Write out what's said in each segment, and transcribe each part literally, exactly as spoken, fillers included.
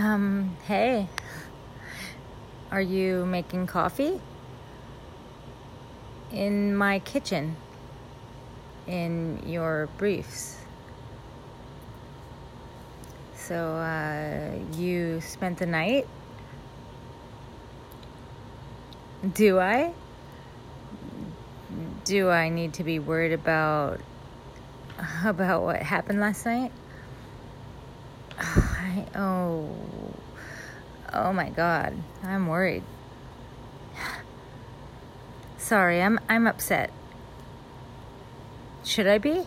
Um, hey, are you making coffee? In my kitchen, in your briefs. So, uh, you spent the night? Do I? Do I need to be worried about, about what happened last night? I, oh, oh my God, I'm worried. Sorry, I'm I'm upset. Should I be?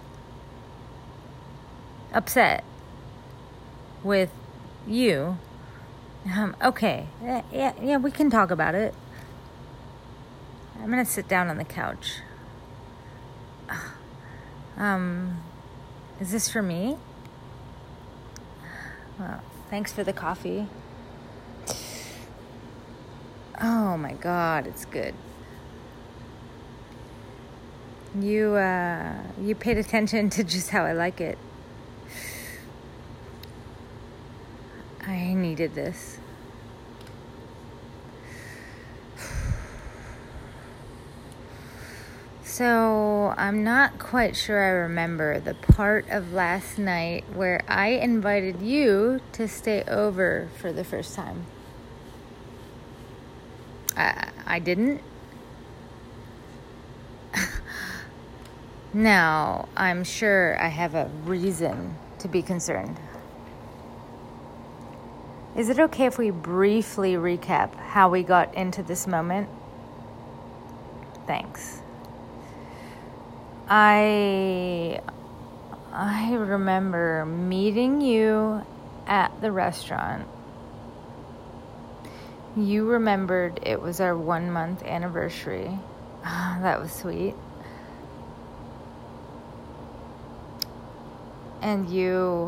Upset with you? Um, okay, yeah, yeah, yeah, we can talk about it. I'm gonna sit down on the couch. Um, is this for me? Well, thanks for the coffee. Oh my God, it's good. You, uh, you paid attention to just how I like it. I needed this. So, I'm not quite sure I remember the part of last night where I invited you to stay over for the first time. I, I didn't? Now, I'm sure I have a reason to be concerned. Is it okay if we briefly recap how we got into this moment? Thanks. I I remember meeting you at the restaurant. You remembered it was our one month anniversary. Oh, that was sweet. And you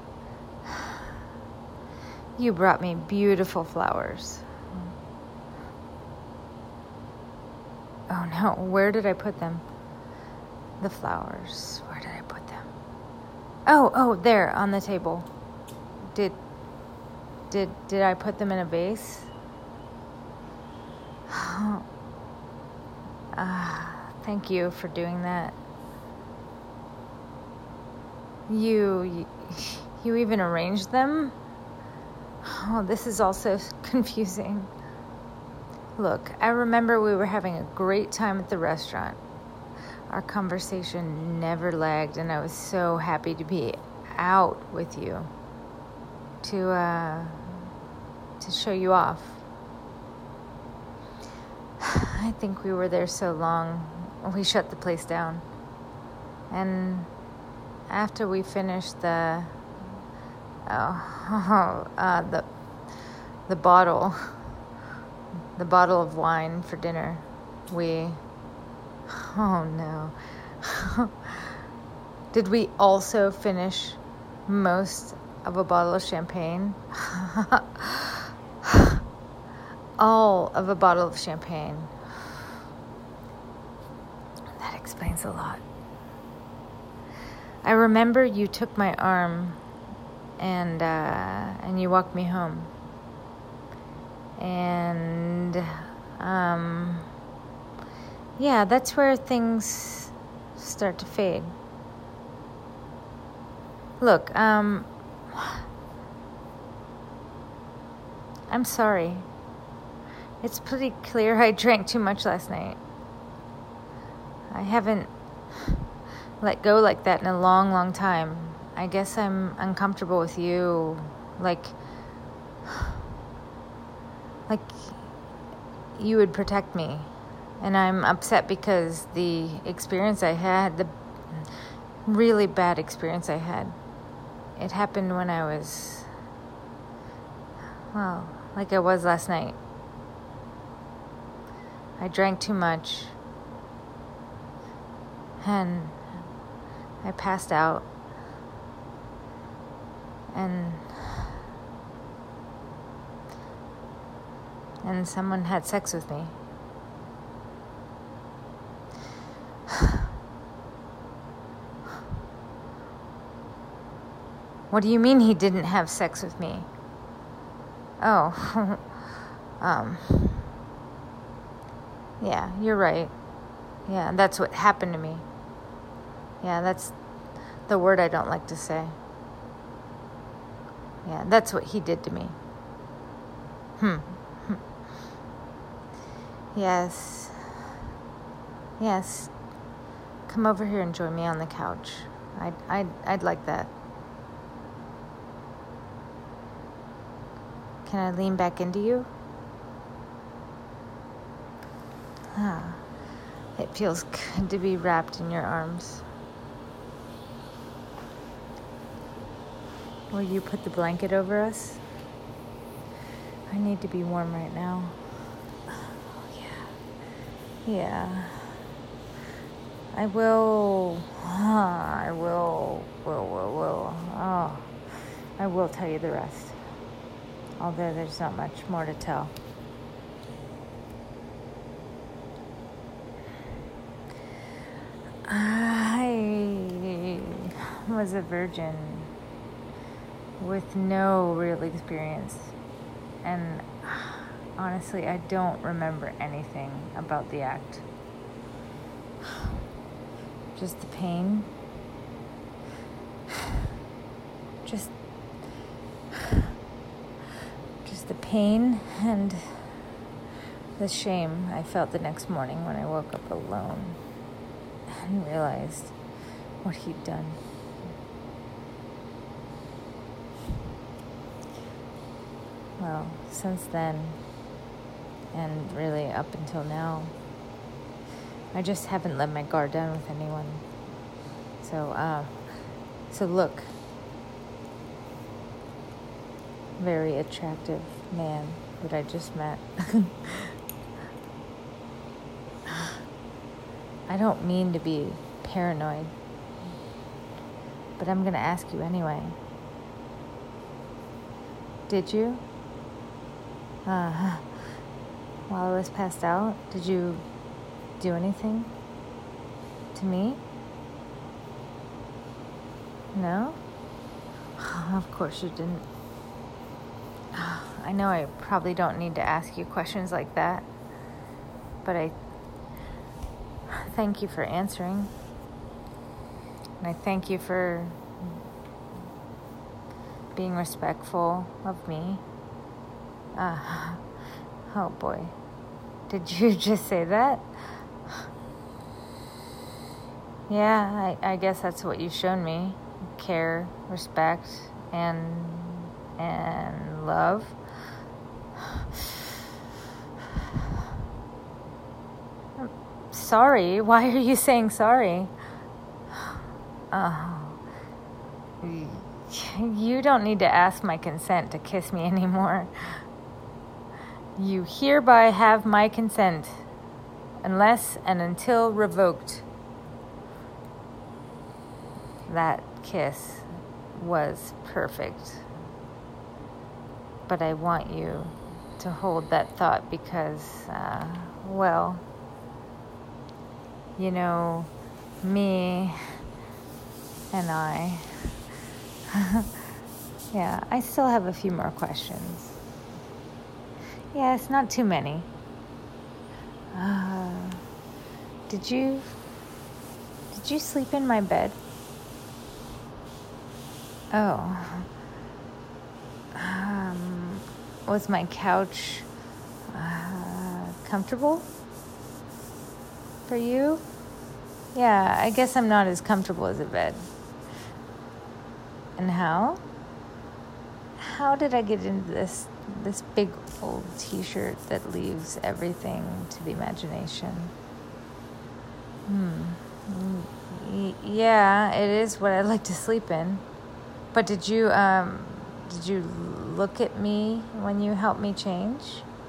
you brought me beautiful flowers. Oh no, where did I put them? The flowers. Where did I put them? Oh, oh, there on the table. Did did did I put them in a vase? Oh. Ah, thank you for doing that. You, you you even arranged them? Oh, this is also confusing. Look, I remember we were having a great time at the restaurant. Our conversation never lagged, and I was so happy to be out with you to uh, to show you off. I think we were there so long, we shut the place down. And after we finished the oh, uh, the the bottle the bottle of wine for dinner, we oh no. Did we also finish most of a bottle of champagne? All of a bottle of champagne. That explains a lot. I remember you took my arm and uh, and you walked me home. And um, yeah, that's where things start to fade. Look, um, I'm sorry. It's pretty clear I drank too much last night. I haven't let go like that in a long, long time. I guess I'm uncomfortable with you, like, like you would protect me. And I'm upset because the experience I had, the really bad experience I had, it happened when I was, well, like I was last night. I drank too much, and I passed out, and and someone had sex with me. What do you mean he didn't have sex with me? Oh, um, yeah, you're right. Yeah, that's what happened to me. Yeah, that's the word I don't like to say. Yeah, that's what he did to me. Hmm. Yes. Yes. Come over here and join me on the couch. I'd, I'd, I'd like that. Can I lean back into you? Ah, it feels good to be wrapped in your arms. Will you put the blanket over us? I need to be warm right now. Oh, yeah. Yeah. I will. Ah, I will. Will, will, will. Oh, I will tell you the rest. Although there's not much more to tell. I was a virgin with no real experience. And honestly, I don't remember anything about the act. Just the pain. Just... Just the pain and the shame I felt the next morning when I woke up alone and realized what he'd done. Well, since then, and really up until now, I just haven't let my guard down with anyone. So, uh, so look, very attractive man that I just met. I don't mean to be paranoid, but I'm going to ask you anyway. Did you? Uh, while I was passed out, did you do anything to me? No? Of course you didn't. I know I probably don't need to ask you questions like that, but I thank you for answering. And I thank you for being respectful of me. Uh, oh boy. Did you just say that? Yeah, I, I guess that's what you've shown me. Care, respect, and and love. Sorry. Why are you saying sorry? Oh. You don't need to ask my consent to kiss me anymore. You hereby have my consent, unless and until revoked. That kiss was perfect. But I want you to hold that thought because, uh, well, you know, me and I, yeah, I still have a few more questions. Yes, not too many. Uh, did you, did you sleep in my bed? Oh. Um, was my couch uh, comfortable for you? Yeah, I guess I'm not as comfortable as a bed. And how? How did I get into this this big old t-shirt that leaves everything to the imagination? Hmm. Y- yeah, it is what I like to sleep in. But did you um did you look at me when you helped me change?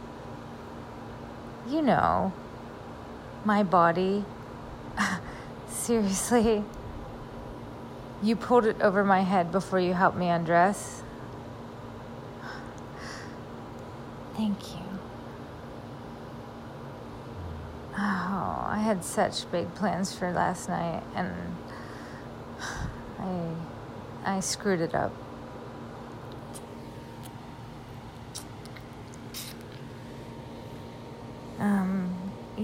You know, my body. Seriously? You pulled it over my head before you helped me undress? Thank you. Oh, I had such big plans for last night, and I I screwed it up.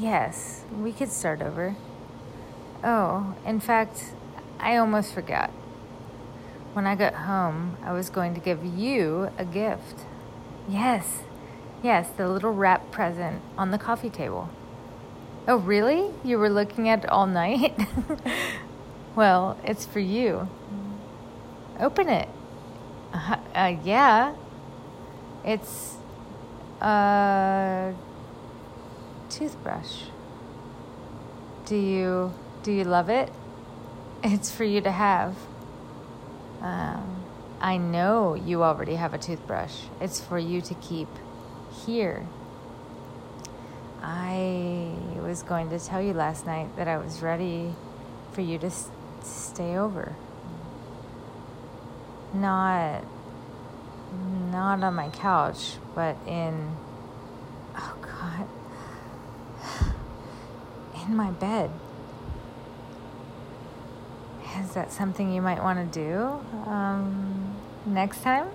yes, we could start over. Oh, in fact, I almost forgot. When I got home, I was going to give you a gift. Yes, yes, the little wrap present on the coffee table. Oh, really? You were looking at it all night? Well, it's for you. Open it. Uh, uh, yeah. It's a toothbrush. Do you do you love it? It's for you to have. Um, I know you already have a toothbrush. It's for you to keep here. I was going to tell you last night that I was ready for you to s- stay over. Not, not on my couch, but in, oh God, in my bed. Is that something you might want to do um, next time?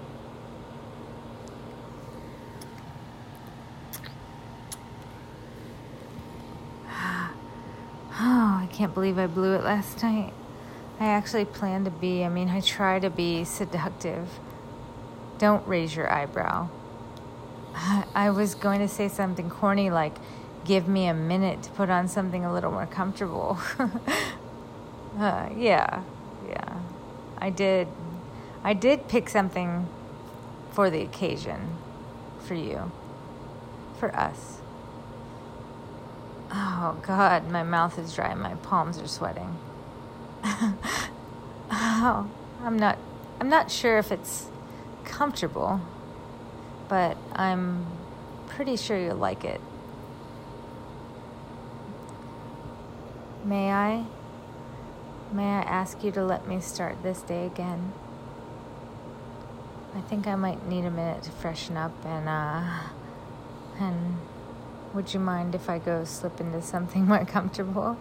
Oh, I can't believe I blew it last night. I actually plan to be, I mean, I try to be seductive. Don't raise your eyebrow. I was going to say something corny like, give me a minute to put on something a little more comfortable. uh, yeah, yeah. I did, I did pick something for the occasion, for you, for us. Oh, God, my mouth is dry and my palms are sweating. Oh, I'm not, I'm not sure if it's comfortable, but I'm pretty sure you'll like it. May I? May I ask you to let me start this day again? I think I might need a minute to freshen up and, uh, and would you mind if I go slip into something more comfortable?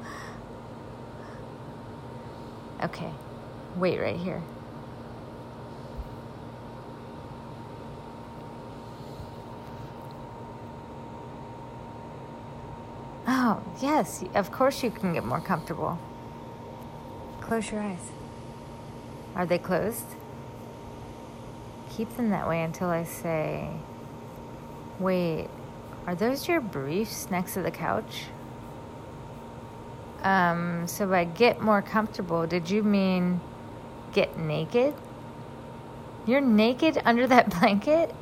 Okay, wait right here. Oh, yes, of course you can get more comfortable. Close your eyes. Are they closed? Keep them that way until I say, wait, are those your briefs next to the couch? Um, so by get more comfortable, did you mean get naked? You're naked under that blanket?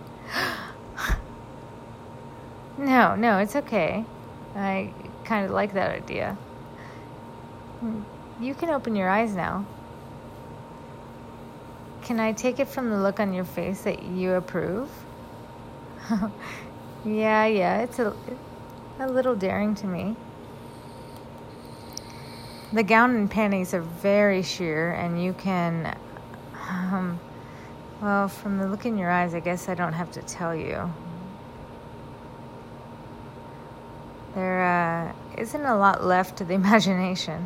No, no, it's okay. I kind of like that idea. You can open your eyes now. Can I take it from the look on your face that you approve? yeah, yeah, it's a, a little daring to me. The gown and panties are very sheer, and you can, um, well, from the look in your eyes, I guess I don't have to tell you. There uh, isn't a lot left to the imagination.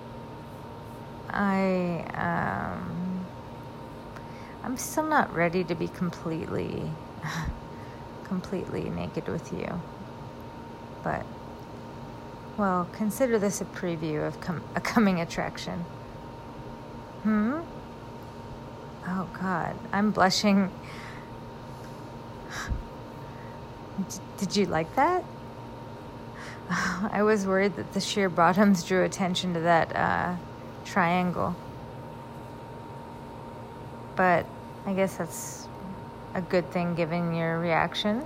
I, um, I'm still not ready to be completely, completely naked with you. But, well, consider this a preview of com- a coming attraction. Hmm? Oh, God, I'm blushing. D- did you like that? I was worried that the sheer bottoms drew attention to that uh, triangle. But I guess that's a good thing given your reaction.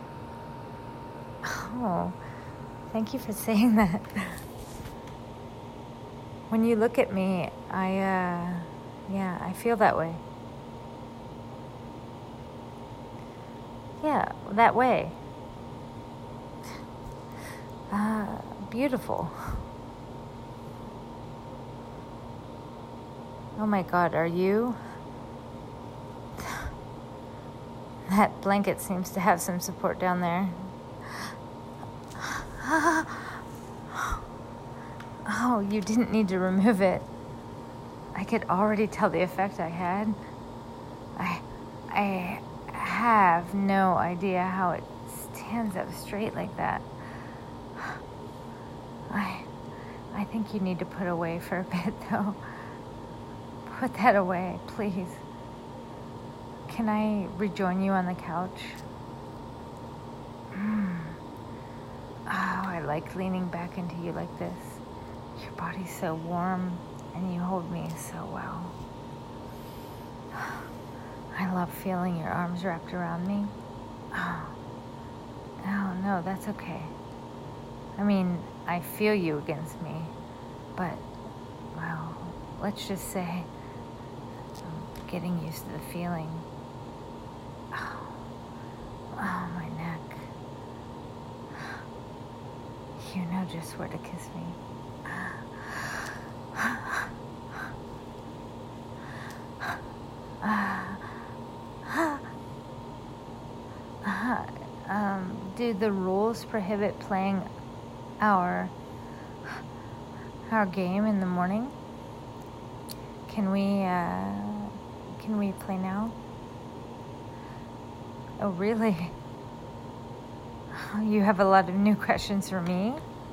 Oh, thank you for saying that. When you look at me, I, uh, yeah, I feel that way. Yeah, that way. Uh, beautiful. Oh my God, are you? That blanket seems to have some support down there. Oh, you didn't need to remove it. I could already tell the effect I had. I, I have no idea how it stands up straight like that. I think you need to put away for a bit, though. Put that away, please. Can I rejoin you on the couch? Mm. Oh, I like leaning back into you like this. Your body's so warm, and you hold me so well. I love feeling your arms wrapped around me. Oh, oh no, that's okay. I mean, I feel you against me, but, well, let's just say I'm getting used to the feeling. Oh, oh, my neck. You know just where to kiss me. Um, do the rules prohibit playing our our game in the morning? Can we uh, can we play now? Oh, really? You have a lot of new questions for me?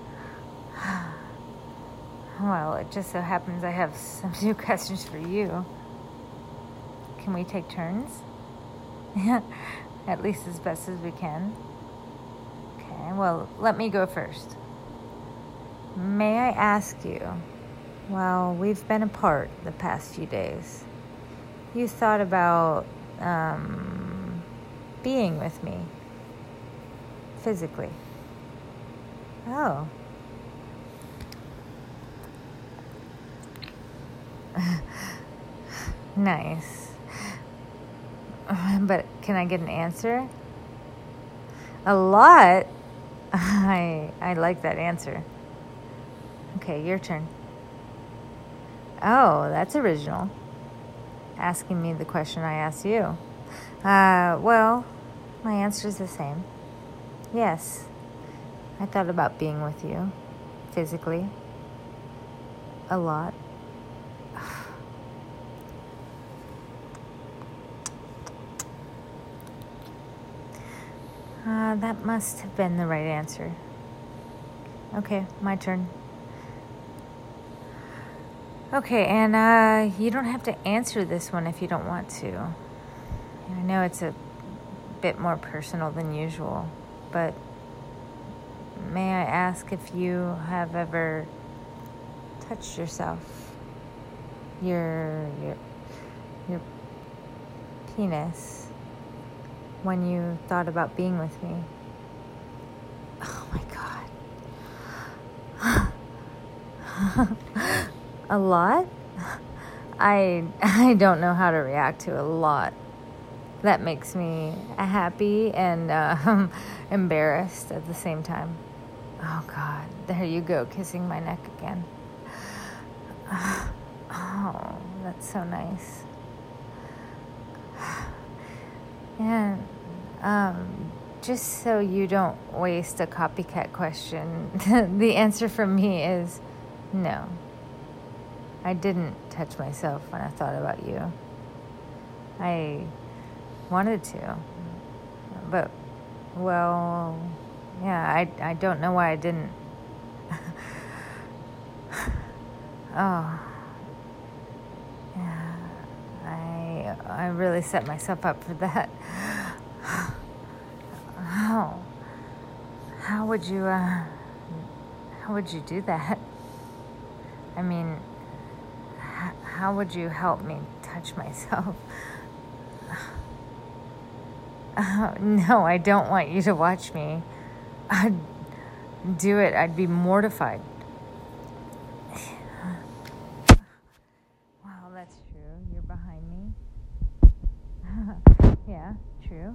Well, it just so happens I have some new questions for you. Can we take turns? At least as best as we can. Okay, well, let me go first. May I ask you, well, we've been apart the past few days. You thought about um, being with me physically. Oh. Nice. But can I get an answer? A lot? I I like that answer. Okay, your turn. Oh, that's original. Asking me the question I asked you. Uh, well, my answer is the same. Yes. I thought about being with you physically a lot. Uh, that must have been the right answer. Okay, my turn. Okay, and uh, you don't have to answer this one if you don't want to. I know it's a bit more personal than usual, but may I ask if you have ever touched yourself, your your your penis, when you thought about being with me? Oh my God. A lot? I I don't know how to react to a lot. That makes me happy and uh, embarrassed at the same time. Oh God, there you go, kissing my neck again. Oh, that's so nice. And um, just so you don't waste a copycat question, the answer from me is no. I didn't touch myself when I thought about you. I wanted to, but, well, yeah, I, I don't know why I didn't. Oh, yeah, I, I really set myself up for that. Oh, how would you, uh, how would you do that? I mean, h- how would you help me touch myself? Uh, no, I don't want you to watch me. I'd do it. I'd be mortified. Wow, that's true. You're behind me. Yeah, true.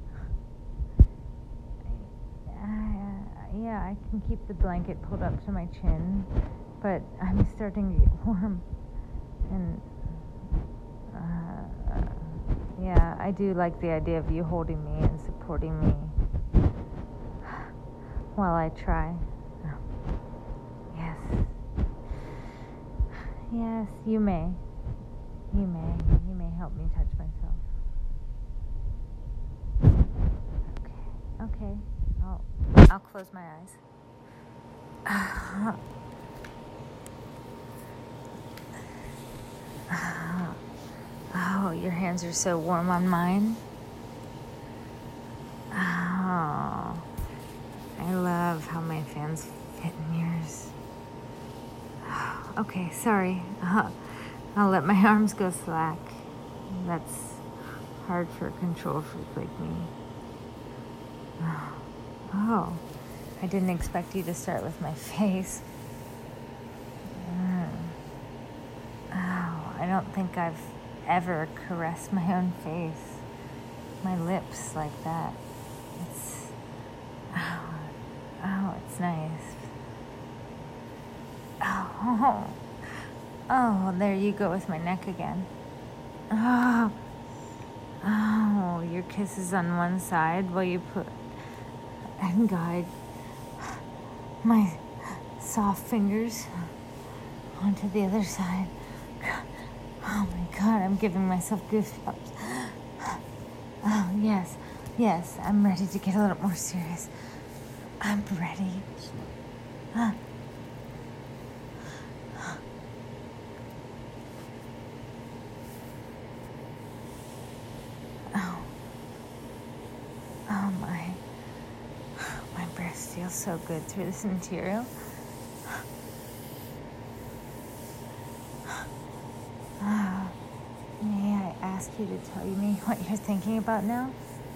Uh, yeah, I can keep the blanket pulled up to my chin, but I'm starting to get warm. And, uh, yeah, I do like the idea of you holding me and supporting me while I try. Yes. Yes, you may. You may. You may help me touch myself. Okay. Okay. I'll, I'll close my eyes. your hands are so warm on mine. Oh, I love how my fans fit in yours. Okay, sorry. Uh, I'll let my arms go slack. That's hard for a control freak like me. Oh, I didn't expect you to start with my face. Mm. Oh, I don't think I've ever caressed my own face, my lips like that. It's, oh, oh, it's nice. Oh, oh, there you go with my neck again. Oh, oh, your kiss is on one side while you put and guide my soft fingers onto the other side. Oh my God, I'm giving myself goosebumps. Oh, yes, yes, I'm ready to get a little more serious. I'm ready. Huh? Oh. Oh my. My breast feels so good through this material. Oh. May I ask you to tell me what you're thinking about now?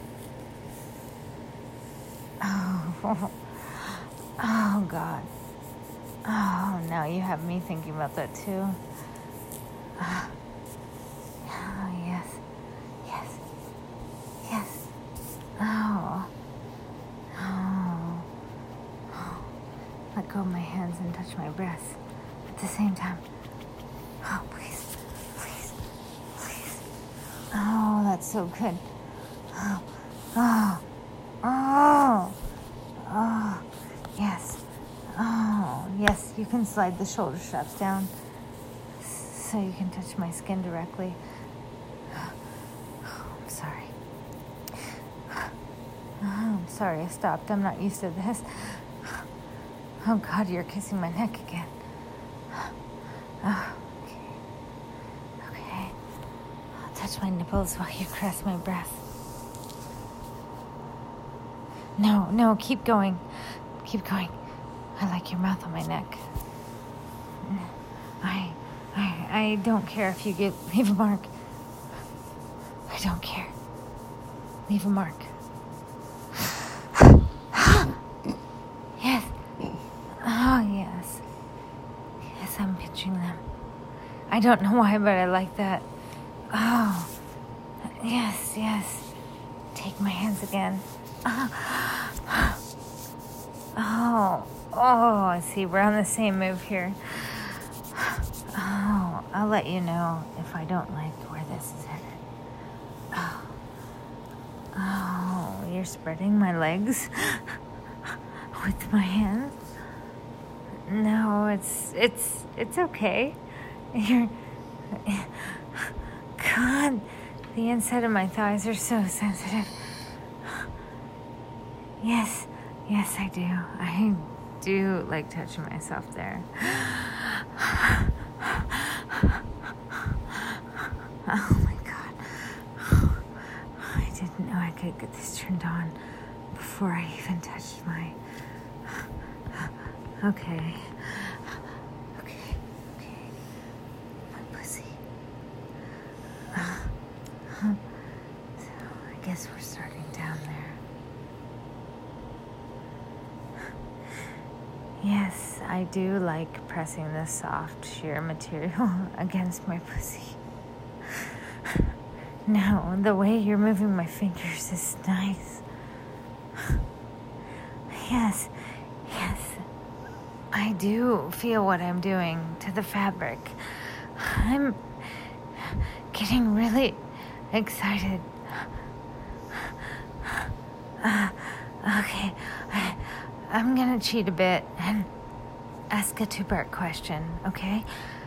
Oh. Oh, God. Oh, now you have me thinking about that, too. Oh, yes. Yes. Yes. Oh. Oh. Oh. Let go of my hands and touch my breasts at the same time. Oh, please. Please. Please. Oh, that's so good. Oh. Oh. Oh. Oh. Yes. Oh, yes, you can slide the shoulder straps down so you can touch my skin directly. Oh, I'm sorry. Oh, I'm sorry I stopped. I'm not used to this. Oh, God, you're kissing my neck again. Oh, okay. Okay. I'll touch my nipples while you caress my breast. No, no, keep going. Keep going. I like your mouth on my neck. I, I, I don't care if you get leave a mark. I don't care. Leave a mark. Yes. Oh, yes. Yes, I'm pitching them. I don't know why, but I like that. Oh. Yes, yes. Take my hands again. Oh. Oh. Oh, I see. We're on the same move here. Oh, I'll let you know if I don't like where this is headed. Oh, oh, you're spreading my legs with my hands? No, it's, it's, it's okay. You're, God, the inside of my thighs are so sensitive. Yes, yes, I do. I do like touching myself there. Oh my God. I didn't know I could get this turned on before I even touched my... Okay. Okay, okay. My pussy. So, I guess we're starting down there. Yes, I do like pressing the soft, sheer material against my pussy. No, the way you're moving my fingers is nice. Yes, yes, I do feel what I'm doing to the fabric. I'm getting really excited. Uh, okay, I, I'm gonna cheat a bit and ask a two-part question, okay?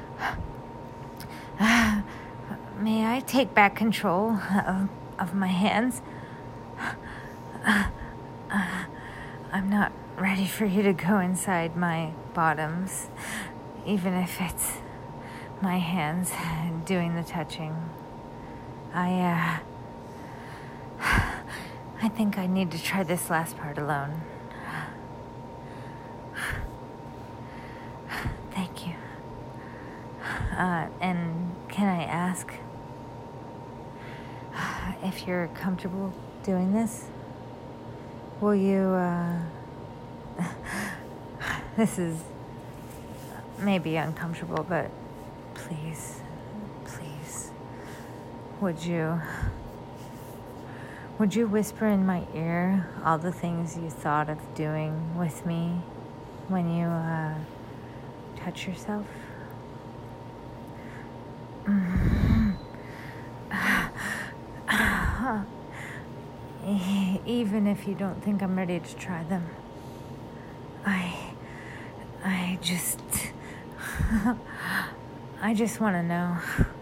Uh, may I take back control of, of my hands? Uh, uh, I'm not ready for you to go inside my bottoms, even if it's my hands doing the touching. I, uh, I think I need to try this last part alone. Thank you. Uh, and can I ask if you're comfortable doing this? Will you, uh, this is maybe uncomfortable, but please, please, would you, would you whisper in my ear all the things you thought of doing with me when you, uh, touch yourself? Even if you don't think I'm ready to try them, I, I just, I just want to know.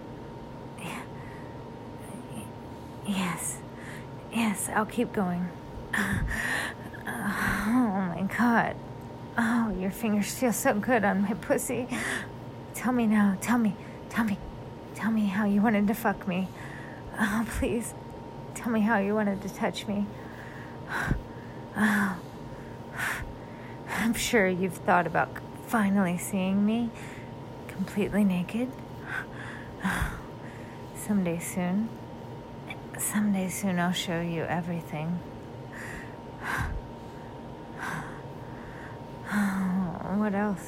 Yes, yes, I'll keep going. Oh my God. Oh, your fingers feel so good on my pussy. Tell me now, tell me, tell me, tell me how you wanted to fuck me. Oh, please, tell me how you wanted to touch me. Oh, I'm sure you've thought about finally seeing me completely naked. Someday soon, someday soon I'll show you everything. What else?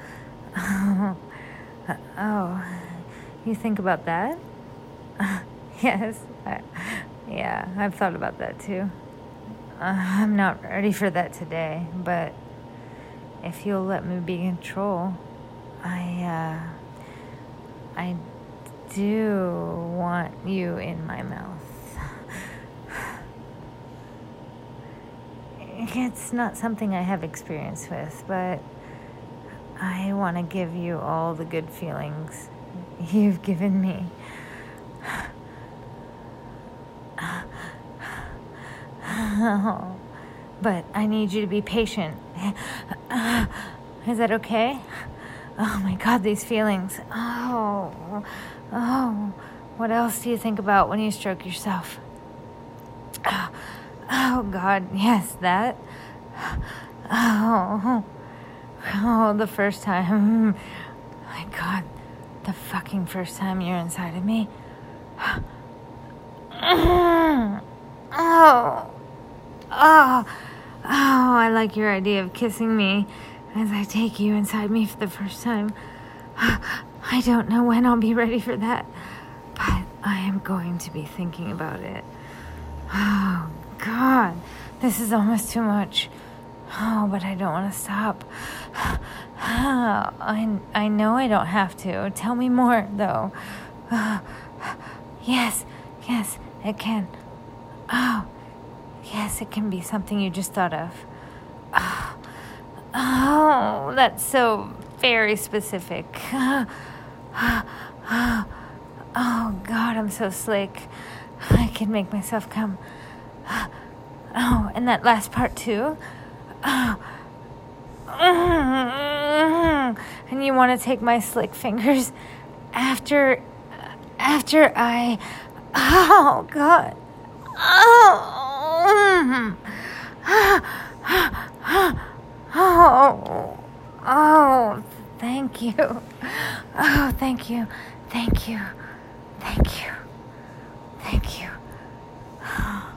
Oh, you think about that? Yes, I, yeah, I've thought about that too. Uh, I'm not ready for that today, but if you'll let me be in control, I, uh, I do want you in my mouth. It's not something I have experience with, but I want to give you all the good feelings you've given me. But I need you to be patient. Is that okay? Oh my God, these feelings. Oh, oh. What else do you think about when you stroke yourself? Oh, oh God, yes, that. Oh, oh, the first time. My God, the fucking first time you're inside of me. Oh, oh, oh, I like your idea of kissing me as I take you inside me for the first time. I don't know when I'll be ready for that, but I am going to be thinking about it. Oh, God, this is almost too much. Oh, but I don't want to stop. I, I know I don't have to. Tell me more, though. Yes, yes, it can. Oh, yes, it can be something you just thought of. Oh, oh that's so very specific. Oh, God, I'm so slick. I can make myself come. Oh, and that last part, too. Oh. And you want to take my slick fingers after, after I, oh, God. Oh, oh, oh, thank you. Oh, thank you, thank you, thank you, thank you.